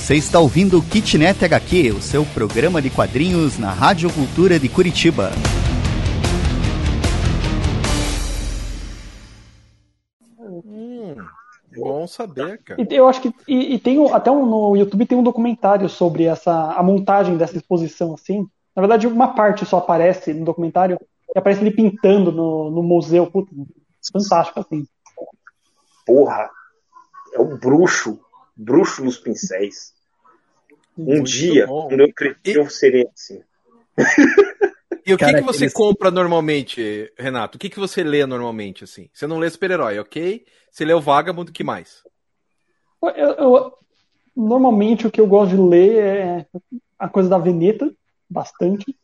Você está ouvindo o Kitnet HQ, o seu programa de quadrinhos na Rádio Cultura de Curitiba. Bom saber, cara. Eu acho que tem até no YouTube tem um documentário sobre a montagem dessa exposição, assim. Na verdade, uma parte só aparece no documentário, e aparece ele pintando no museu. Puta, fantástico, assim. Porra, é o bruxo nos pincéis. Muito dia, bom. quando eu cresci, eu seria assim. E o que você compra normalmente, Renato? O que você lê normalmente, assim? Você não lê super-herói, ok? Você lê o Vagabond, o que mais? Normalmente, o que eu gosto de ler é a coisa da Veneta, bastante.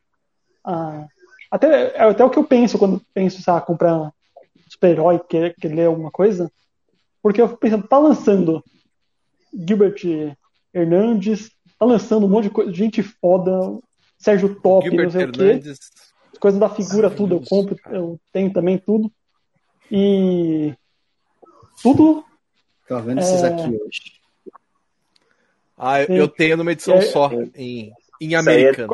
Até o que eu penso quando penso, sabe, comprar super-herói, quer ler alguma coisa. Porque eu fico pensando, tá lançando Gilbert Hernandes, tá lançando um monte de coisa, gente foda, Sérgio Top, Gilbert não sei Hernandes. o quê. As coisas da figura, tudo eu compro, eu tenho também tudo. E tudo. Tô vendo esses aqui hoje. Eu tenho numa edição só, em americano.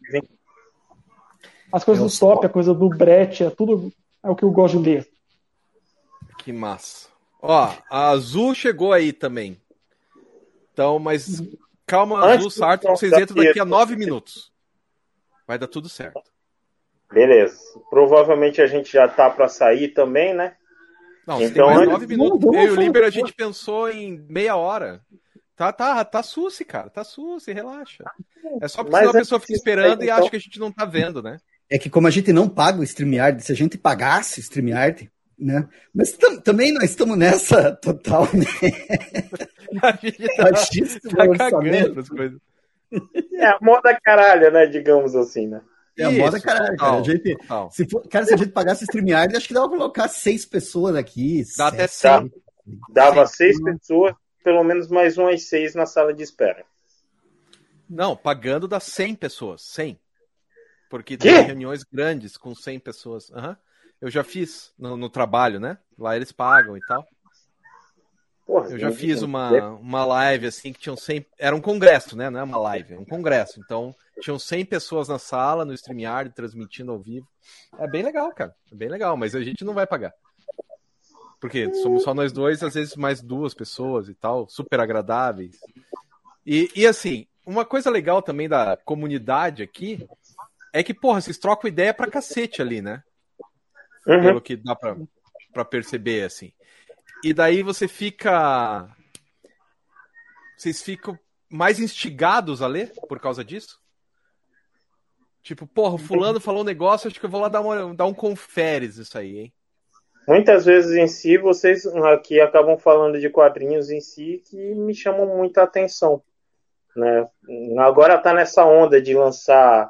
As coisas do Top, a coisa do Brett, tudo é o que eu gosto de ler. Que massa. Ó, a Azul chegou aí também. Então, mas calma, Azul, Sartre, vocês entram daqui a 9 minutos. Vai dar tudo certo. Beleza. Provavelmente a gente já tá para sair também, né? Não, então, tem mais 9 minutos. Eu e o Liber, a gente pensou em meia hora. Tá susse, cara. Tá susse, relaxa. É só porque senão a pessoa fica esperando e acha que a gente não tá vendo, né? É que como a gente não paga o StreamYard, se a gente pagasse o StreamYard, né? Mas também nós estamos nessa total, né? A gente tá cagando as coisas. É a moda caralho, né? Digamos assim, né? É a moda caralho, cara. Se a gente pagasse o StreamYard, acho que dava pra colocar 6 pessoas aqui. Dá até 100. Dava 6 pessoas, pelo menos mais umas 6 na sala de espera. Não, pagando dá 100 pessoas. 100. Porque tem reuniões grandes com 100 pessoas. Uhum. Eu já fiz no trabalho, né? Lá eles pagam e tal. Porra, eu já fiz uma live assim que tinham 100... Era um congresso, né? Não é uma live, é um congresso. Então, tinham 100 pessoas na sala, no StreamYard, transmitindo ao vivo. É bem legal, cara. É bem legal, mas a gente não vai pagar. Porque somos só nós dois, às vezes mais 2 pessoas e tal, super agradáveis. E assim, uma coisa legal também da comunidade aqui é que, porra, vocês trocam ideia pra cacete ali, né? Uhum. Pelo que dá pra perceber, assim. E daí vocês ficam mais instigados a ler por causa disso? Tipo, porra, o fulano falou um negócio, acho que eu vou lá dar um conferes isso aí, hein? Muitas vezes em si, vocês aqui acabam falando de quadrinhos em si que me chamam muita atenção, né? Agora tá nessa onda de lançar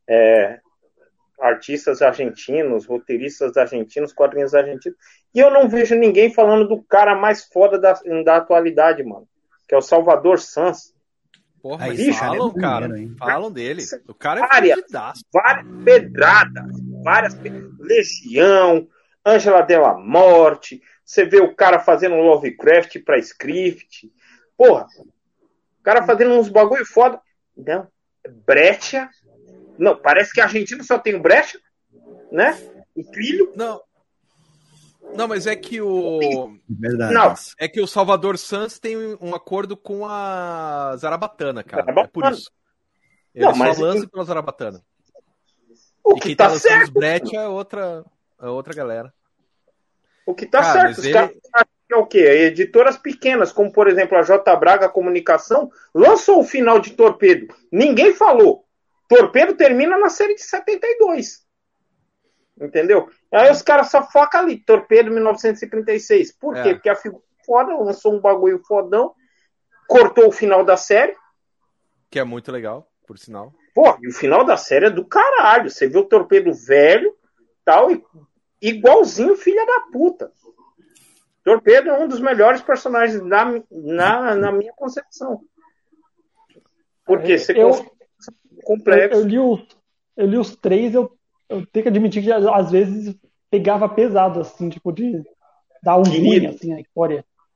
artistas argentinos, roteiristas argentinos, quadrinhos argentinos, e eu não vejo ninguém falando do cara mais foda da atualidade, mano, que é o Salvador Sanz. Porra, mas falam, cara, falam dele. O cara é várias pedradas, Legião, Ângela Della Morte, você vê o cara fazendo um Lovecraft pra script, porra, o cara fazendo uns bagulho foda. Não, Brecha. Não, parece que a Argentina só tem o Brecha, né? O Filho. Não, mas é que o... Verdade. Não. É que o Salvador Sanz tem um acordo com a Zarabatana, cara. Zarabatana. É por isso. Ele só lança pela Zarabatana. O e que quem tá lançando certo. os Brett é outra galera. O que tá certo. Os caras é o quê? Editoras pequenas, como por exemplo a J. Braga Comunicação, lançou o final de Torpedo. Ninguém falou. Torpedo termina na série de 72. Entendeu? Aí os caras só focam ali. Torpedo 1936. Por quê? Porque a figura foda, lançou um bagulho fodão, cortou o final da série. Que é muito legal, por sinal. Pô, e o final da série é do caralho. Você vê o Torpedo velho, tal, e igualzinho filha da puta. Torpedo é um dos melhores personagens na minha concepção. Porque você complexo. Eu li os 3, eu tenho que admitir que às vezes pegava pesado, assim, tipo, de dar um ruim, assim, na história.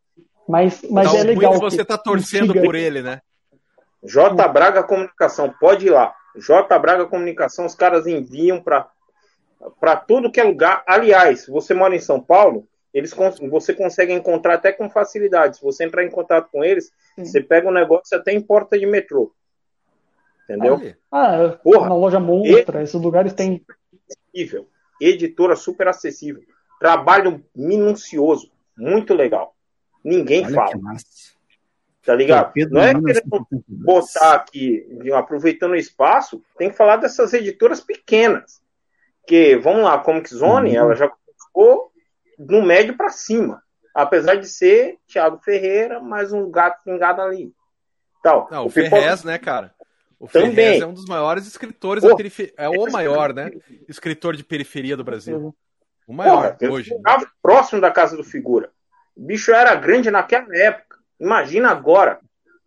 Mas Então, é legal. muito você tá torcendo por ele, né? J. Braga Comunicação, pode ir lá. J. Braga Comunicação, os caras enviam para tudo que é lugar. Aliás, se você mora em São Paulo, você consegue encontrar até com facilidade. Se você entrar em contato com eles, você pega um negócio até em porta de metrô. Entendeu? Porra, na loja Montra, esses lugares tem. Editora super acessível. Trabalho minucioso. Muito legal. Ninguém fala. Tá ligado? Não é querendo botar aqui, aproveitando o espaço, tem que falar dessas editoras pequenas. Que, vamos lá, a Comic Zone, ela já começou no médio para cima. Apesar de ser Thiago Ferreira, mais um gato pingado ali. Tal. Não, o Ferrez, né, cara? O Ferrez é um dos maiores escritores da periferia. É o maior, né? Escritor de periferia do Brasil. O maior hoje. Eu ficava próximo da casa do Figura. O bicho era grande naquela época. Imagina agora.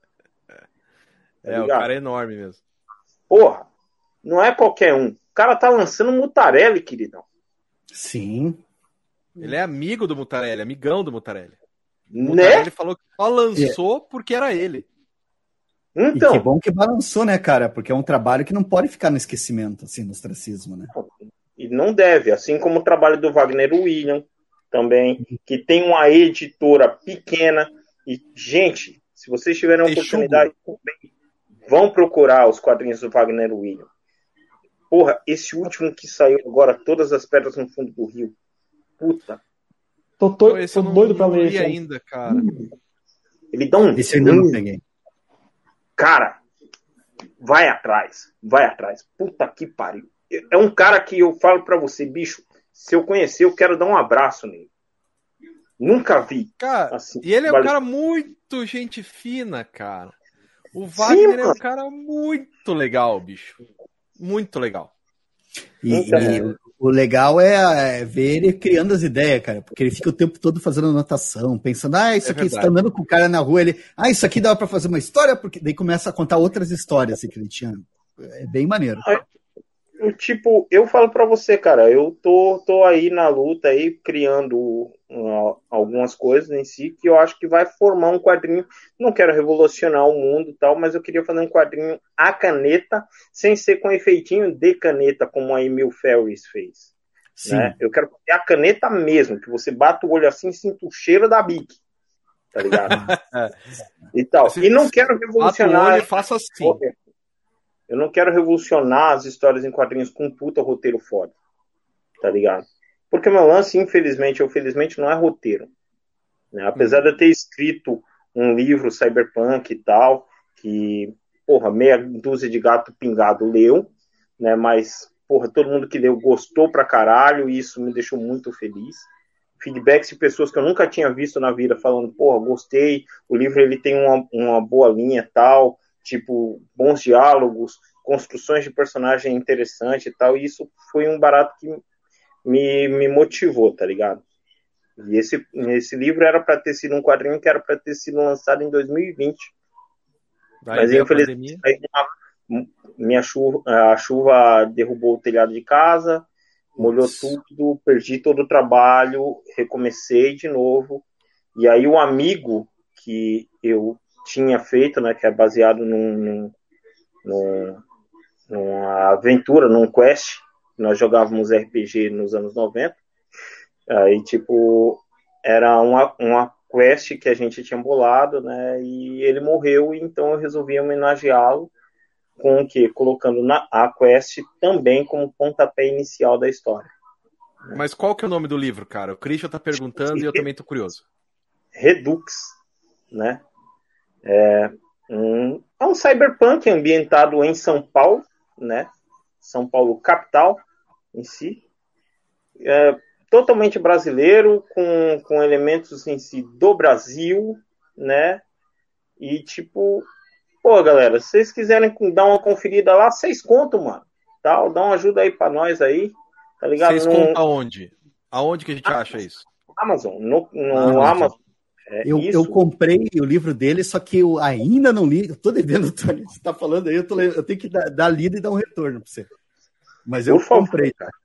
O cara é enorme mesmo. Porra, não é qualquer um. O cara tá lançando Mutarelli, queridão. Sim. Ele é amigo do Mutarelli, amigão do Mutarelli. O Né? Mutarelli falou que só lançou porque era ele. Então, e que bom que balançou, né, cara? Porque é um trabalho que não pode ficar no esquecimento, assim, no ostracismo, né? E não deve. Assim como o trabalho do Wagner William, também, que tem uma editora pequena. E, gente, se vocês tiverem a oportunidade, vão procurar os quadrinhos do Wagner William. Porra, esse último que saiu agora, Todas as Pedras no Fundo do Rio. Puta. Tô doido pra ler esse ainda, cara. Ele dá um... Esse eu ainda não peguei. Cara, vai atrás. Puta que pariu. É um cara que eu falo pra você, bicho, se eu conhecer, eu quero dar um abraço nele. Nunca vi. Cara, assim, e ele é um cara muito gente fina, cara. O Wagner é um cara muito legal, bicho. Muito legal. E o legal é ver ele criando as ideias, cara. Porque ele fica o tempo todo fazendo anotação, pensando, isso aqui, você tá andando com o cara na rua, ele, isso aqui dá pra fazer uma história, porque daí começa a contar outras histórias assim, que ele tinha. É bem maneiro. Tipo, eu falo pra você, cara, eu tô aí na luta, aí, criando algumas coisas em si, que eu acho que vai formar um quadrinho. Não quero revolucionar o mundo e tal, mas eu queria fazer um quadrinho à caneta, sem ser com efeitinho de caneta, como a Emil Ferris fez. Né? Eu quero fazer a caneta mesmo, que você bata o olho assim e sinta o cheiro da Bic. Tá ligado? E tal. E não quero revolucionar. Faça assim. Eu não quero revolucionar as histórias em quadrinhos com um puta roteiro foda. Tá ligado? Porque meu lance, infelizmente ou felizmente, não é roteiro. Né? Apesar de eu ter escrito um livro cyberpunk e tal, que, porra, meia dúzia de gato pingado leu, né? Mas, porra, todo mundo que leu gostou pra caralho e isso me deixou muito feliz. Feedbacks de pessoas que eu nunca tinha visto na vida falando, porra, gostei, o livro ele tem uma boa linha e tal, tipo, bons diálogos, construções de personagem interessante e tal, e isso foi um barato que me motivou, tá ligado? E esse livro era para ter sido um quadrinho que era para ter sido lançado em 2020. Mas infelizmente a chuva derrubou o telhado de casa, molhou tudo, perdi todo o trabalho, recomecei de novo, e aí o amigo que eu tinha feito, né, que é baseado numa aventura, num quest, nós jogávamos RPG nos anos 90, aí tipo, era uma quest que a gente tinha bolado, né, e ele morreu, então eu resolvi homenageá-lo com o quê? Colocando a quest também como pontapé inicial da história. Mas qual que é o nome do livro, cara? O Christian tá perguntando e eu também tô curioso. Redux, né? É um cyberpunk ambientado em São Paulo, né? São Paulo capital em si. Totalmente brasileiro, com elementos em si do Brasil, né? E tipo, pô, galera, se vocês quiserem dar uma conferida lá, vocês contam, mano. Tal, dá uma ajuda aí pra nós aí, tá ligado? Vocês contam aonde? Aonde que a gente acha isso? Amazon, no Amazon. Eu comprei o livro dele, só que eu ainda não li. Eu tô devendo, Tony. Você tá falando aí, eu tenho que dar lida e dar um retorno pra você. Mas eu comprei, cara.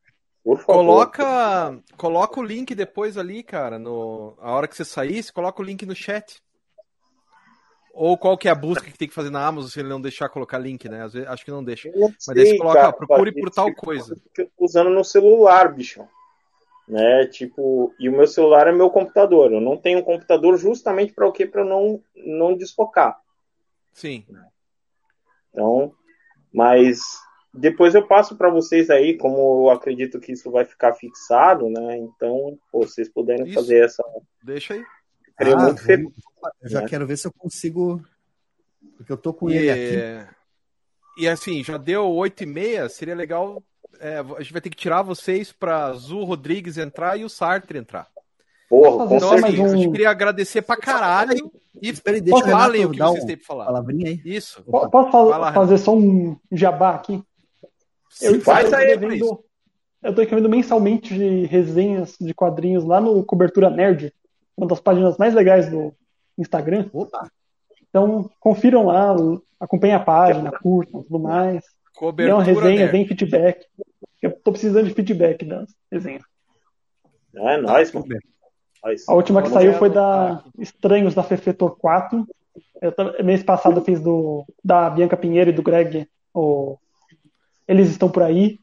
Por favor. Coloca o link depois ali, cara, a hora que você sair, você coloca o link no chat. Ou qual que é a busca que tem que fazer na Amazon se ele não deixar colocar link, né? Às vezes, acho que não deixa. Mas daí você coloca, cara, procure por tal coisa. Eu tô usando no celular, bicho. Né? Tipo, e o meu celular é meu computador. Eu não tenho um computador justamente para o quê? Para não desfocar. Sim. Então, mas depois eu passo para vocês aí, como eu acredito que isso vai ficar fixado, né? Então, vocês puderem fazer essa. Deixa aí. Muito feliz, eu já quero ver se eu consigo. Porque eu tô com ele aqui. E assim, já deu 8h30, seria legal. A gente vai ter que tirar vocês para Zu Rodrigues entrar e o Sartre entrar. Porra, então, assim, a gente queria agradecer pra caralho. E falem o que vocês têm pra falar. Palavrinha aí. Isso. Posso fazer só um jabá aqui? Faz aí. Eu tô escrevendo mensalmente de resenhas de quadrinhos lá no Cobertura Nerd, uma das páginas mais legais do Instagram. Opa! Então, confiram lá, acompanhem a página, curtam, tudo mais. Dê uma resenha, deem feedback. Eu tô precisando de feedback das resenhas. É nóis, mano. A última que saiu foi da Estranhos da Fefetor 4. Mês passado eu fiz da Bianca Pinheiro e do Greg. Eles estão por aí.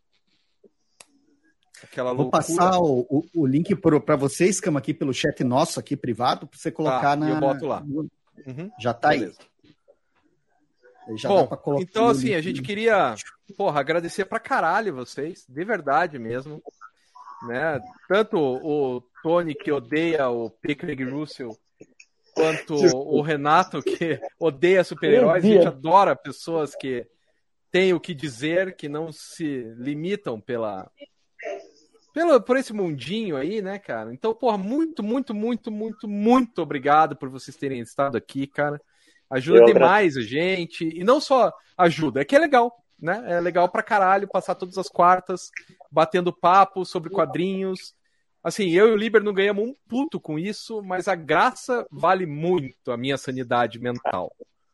Vou passar o link para vocês, Cama, aqui pelo chat nosso aqui privado, para você colocar na. Eu boto lá. Já tá beleza. Aí. Já dá pra colocar então assim, a gente queria, agradecer pra caralho vocês, de verdade mesmo, né? Tanto o Tony, que odeia o P. Craig Russell, quanto o Renato, que odeia super-heróis. A gente adora pessoas que têm o que dizer, que não se limitam por esse mundinho aí, né, cara? Então, muito, muito, muito, muito, muito obrigado por vocês terem estado aqui, cara. Ajuda demais a gente. E não só ajuda, é que é legal, né? É legal pra caralho passar todas as quartas batendo papo sobre quadrinhos. Assim, eu e o Liber não ganhamos um puto com isso, mas a graça vale muito a minha sanidade mental.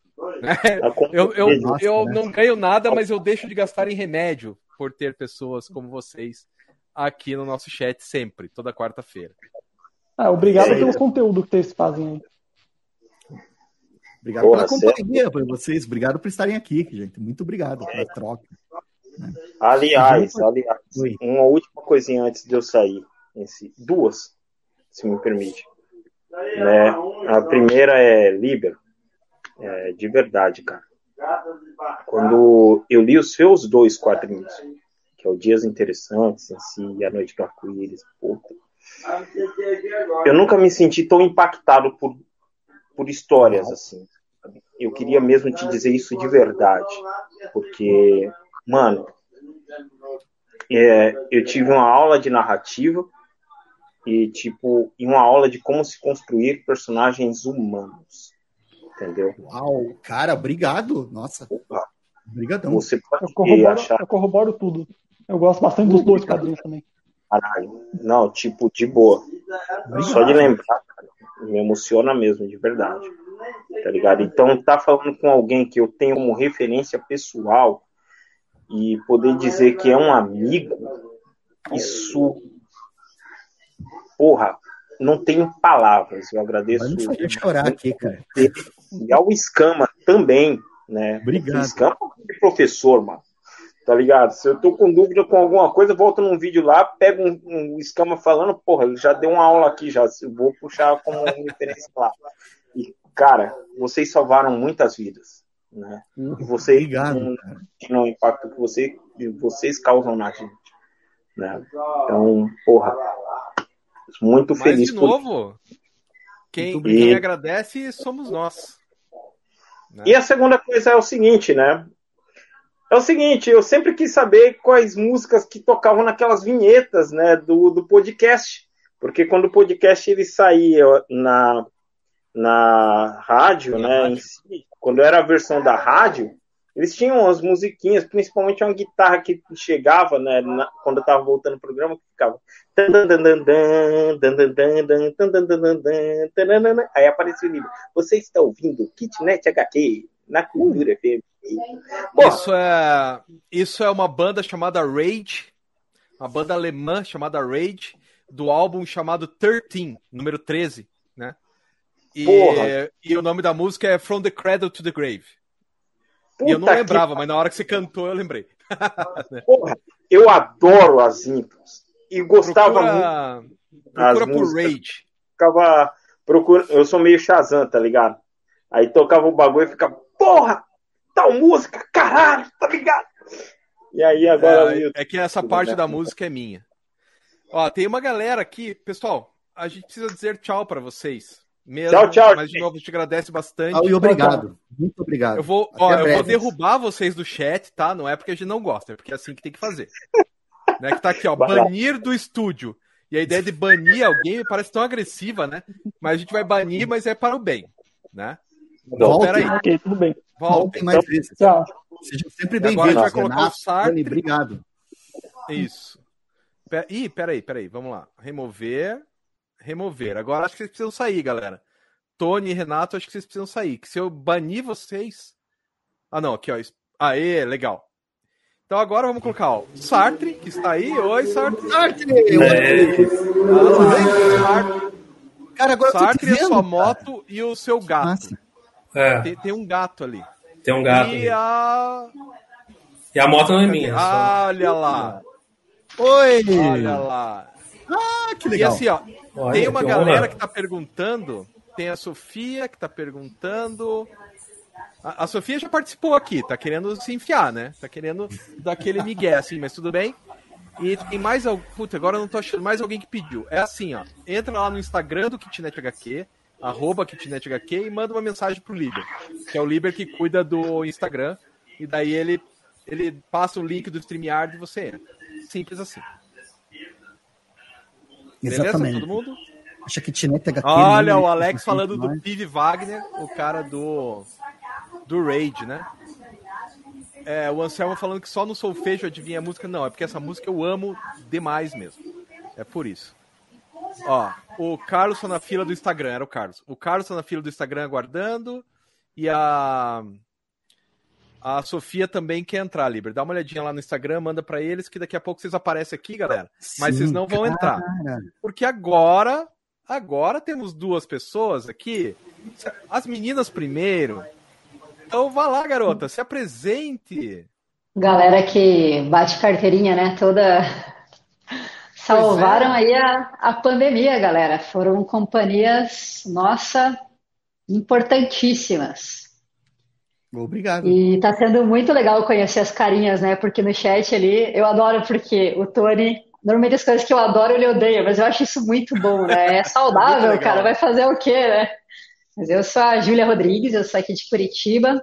Eu não ganho nada, mas eu deixo de gastar em remédio por ter pessoas como vocês aqui no nosso chat sempre, toda quarta-feira. Obrigado pelo conteúdo que vocês fazem aí. Obrigado pela companhia para vocês. Obrigado por estarem aqui, gente. Muito obrigado pela troca. Aliás, uma última coisinha antes de eu sair. Duas, se me permite. Né? A primeira é Liber. De verdade, cara. Quando eu li os seus 2 quadrinhos, que é o Dias Interessantes em si e A Noite do Arco-Íris, eu nunca me senti tão impactado por histórias assim. Eu queria mesmo te dizer isso de verdade, porque, mano, eu tive uma aula de narrativa e uma aula de como se construir personagens humanos, entendeu? Uau, cara, obrigado, nossa. Obrigadão. Você pode eu corroboro tudo. Eu gosto bastante dos 2 quadrinhos também. Caralho, não, de boa. Obrigado. Só de lembrar, cara, me emociona mesmo, de verdade. Tá ligado? Então, tá falando com alguém que eu tenho como referência pessoal e poder dizer que é um amigo, isso, não tenho palavras. Eu agradeço. Vai me fazer chorar aqui, cara. E ao Escama também, né? Obrigado. O Escama é professor, mano. Tá ligado? Se eu tô com dúvida com alguma coisa, volto num vídeo lá, pego um Escama falando, ele já deu uma aula aqui já, eu vou puxar como referência lá. E, cara, vocês salvaram muitas vidas, né? E vocês não impacto que vocês causam na gente, né? Então, muito feliz. Mas, de novo, quem agradece somos nós. Né? E a segunda coisa é o seguinte, né? Eu sempre quis saber quais músicas que tocavam naquelas vinhetas, né, do podcast. Porque quando o podcast ele saía na rádio, né, em si, quando era a versão da rádio, eles tinham umas musiquinhas, principalmente uma guitarra que chegava, né, quando eu tava voltando pro programa, que ficava... Aí aparecia o livro. Você está ouvindo Kitnet HQ na Cultura FM. Isso é uma banda chamada Rage, uma banda alemã chamada Rage, do álbum chamado 13, número 13, né? E o nome da música é From the Cradle to the Grave. E eu não lembrava, mas na hora que você cantou eu lembrei. Porra, eu adoro as intros. E gostava muito. Procura por Rage. Eu sou meio Shazam, tá ligado? Aí tocava o bagulho e ficava, porra, tal música, caralho, tá ligado? E aí agora... É que essa parte da música é minha. Ó, tem uma galera aqui, pessoal, a gente precisa dizer tchau pra vocês. Mesmo, tchau. Mas de novo, a gente agradece bastante. E obrigado. Muito obrigado. Eu vou derrubar vocês do chat, tá? Não é porque a gente não gosta, é porque é assim que tem que fazer. Né? Que tá aqui, ó, banir do estúdio. E a ideia de banir alguém parece tão agressiva, né? Mas a gente vai banir, mas é para o bem, né? Então, peraí. Ok, tudo bem. Voltem mais vezes. Tchau. Sejam sempre bem-vindos. Agora a gente vai colocar o Sartre. Obrigado. Isso. Peraí. Vamos lá. Remover. Agora acho que vocês precisam sair, galera. Tony e Renato, acho que vocês precisam sair. Que se eu banir vocês... Ah, não. Aqui, ó. Aê, legal. Então agora vamos colocar, ó, Sartre, que está aí. Oi, Sartre. Sartre! Cara, agora Sartre, a sua moto e o seu gato. Tem um gato ali. Tem um gato. E a moto não é minha. Olha lá. Oi! Olha lá. Que legal. E assim, ó, tem uma galera que tá perguntando. Tem a Sofia que tá perguntando. A Sofia já participou aqui, tá querendo se enfiar, né? Tá querendo dar aquele migué, assim, mas tudo bem. E tem mais alguém. Puta, agora eu não tô achando mais alguém que pediu. É assim, ó. Entra lá no Instagram do Kitnet HQ, @Kitnet HQ, e manda uma mensagem pro Liber. Que é o Liber que cuida do Instagram. E daí ele passa o link do StreamYard e você entra. Simples assim. Exatamente. Beleza, todo mundo? Acha que Kitnet HQ. Olha o Alex falando do Pive Wagner, o cara do Raid, né? O Anselmo falando que só no solfejo adivinha a música. Não, é porque essa música eu amo demais mesmo. É por isso. Ó, o Carlos tá na fila do Instagram, era o Carlos. O Carlos tá na fila do Instagram aguardando. E a Sofia também quer entrar, Liber. Dá uma olhadinha lá no Instagram, manda pra eles que daqui a pouco vocês aparecem aqui, galera. Mas vocês não vão entrar. Porque agora temos duas pessoas aqui. As meninas primeiro. Então vá lá, garota, se apresente. Galera que bate carteirinha, né? Toda. Salvaram aí a pandemia, galera. Foram companhias, nossa, importantíssimas. Obrigado. E tá sendo muito legal conhecer as carinhas, né? Porque no chat ali, eu adoro porque o Tony, normalmente as coisas que eu adoro ele odeia, mas eu acho isso muito bom, né? É saudável, cara, vai fazer o quê, né? Mas eu sou a Júlia Rodrigues, eu sou aqui de Curitiba.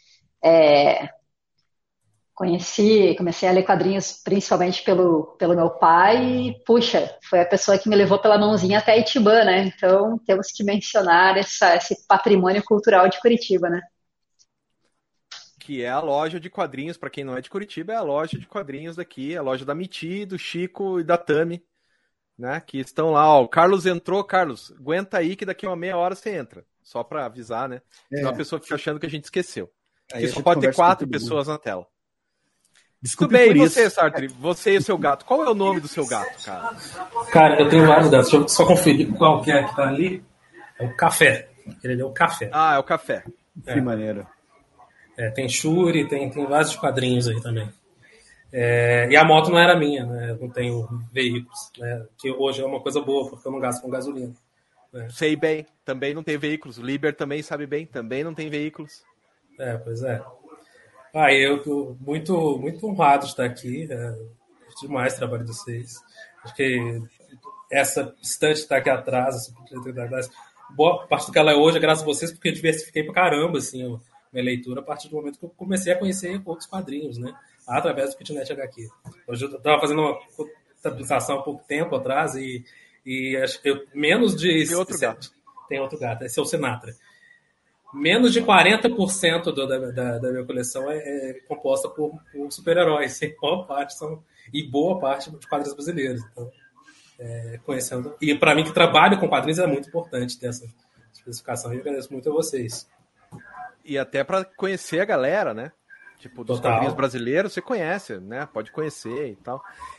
Comecei a ler quadrinhos principalmente pelo meu pai e, puxa, foi a pessoa que me levou pela mãozinha até Itibã, né? Então temos que mencionar esse patrimônio cultural de Curitiba, né? Que é a loja de quadrinhos, para quem não é de Curitiba, é a loja de quadrinhos daqui, a loja da Miti, do Chico e da Tami, né? Que estão lá, ó. O Carlos entrou, Carlos, aguenta aí que daqui a uma meia hora você entra. Só para avisar, né? Senão a pessoa fica achando que a gente esqueceu. Porque só pode ter 4 pessoas na tela. Desculpe. Tudo bem, e você, Sartre? Você e o seu gato. Qual é o nome do seu gato, cara? Cara, eu tenho vários gatos. Deixa eu só conferir qual que é que tá ali. É o Café. Ele é o Café. Ah, é o Café. Que maneiro. Tem Shuri, tem vários quadrinhos aí também. E a moto não era minha, né? Eu não tenho veículos, né? Que hoje é uma coisa boa, porque eu não gasto com gasolina. Né? Sei bem, também não tem veículos. O Liber também sabe bem, também não tem veículos. Pois é. Eu tô muito, muito honrado de estar aqui. Gosto demais do trabalho de vocês. Acho que essa estante está aqui atrás, boa parte do que ela é hoje é graças a vocês, porque eu diversifiquei pra caramba, assim, minha leitura a partir do momento que eu comecei a conhecer outros quadrinhos, né? Através do Kitnet HQ. Hoje eu estava fazendo uma contabilização há pouco tempo atrás e acho que menos de... Tem outro gato. Tem outro gato, esse é o Sinatra. Menos de 40% da minha coleção é composta por super-heróis. Boa parte de quadrinhos brasileiros. Então, conhecendo. E para mim, que trabalho com quadrinhos, é muito importante ter essa especificação. E eu agradeço muito a vocês. E até para conhecer a galera, né? Tipo, dos quadrinhos brasileiros, você conhece, né? Pode conhecer e tal.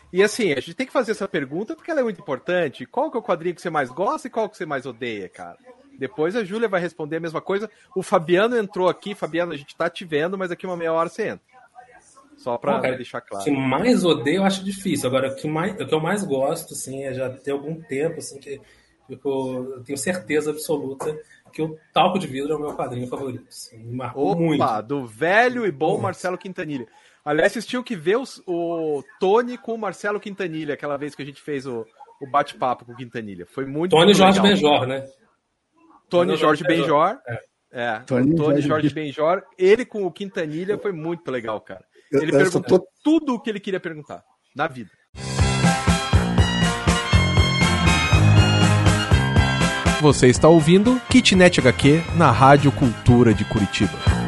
E assim, a gente tem que fazer essa pergunta porque ela é muito importante. Qual que é o quadrinho que você mais gosta e qual que você mais odeia, cara? Depois a Júlia vai responder a mesma coisa. O Fabiano entrou aqui. Fabiano, a gente tá te vendo, mas daqui uma meia hora você entra. Só pra deixar claro. O que mais odeio eu acho difícil. Agora, o que eu mais gosto, assim, é já ter algum tempo, assim, que eu tenho certeza absoluta que o Talco de Vidro é o meu quadrinho favorito. Assim, me marcou muito. Do velho e bom Marcelo Quintanilha. Aliás, vocês tinham que ver o Tony com o Marcelo Quintanilha, aquela vez que a gente fez o bate-papo com o Quintanilha. Foi muito Tony muito Jorge legal. Benjor, né? Tony Jorge Benjor. Tony Jorge Benjor. Ele com o Quintanilha foi muito legal, cara. Ele perguntou tudo o que ele queria perguntar na vida. Você está ouvindo Kitnet HQ na Rádio Cultura de Curitiba.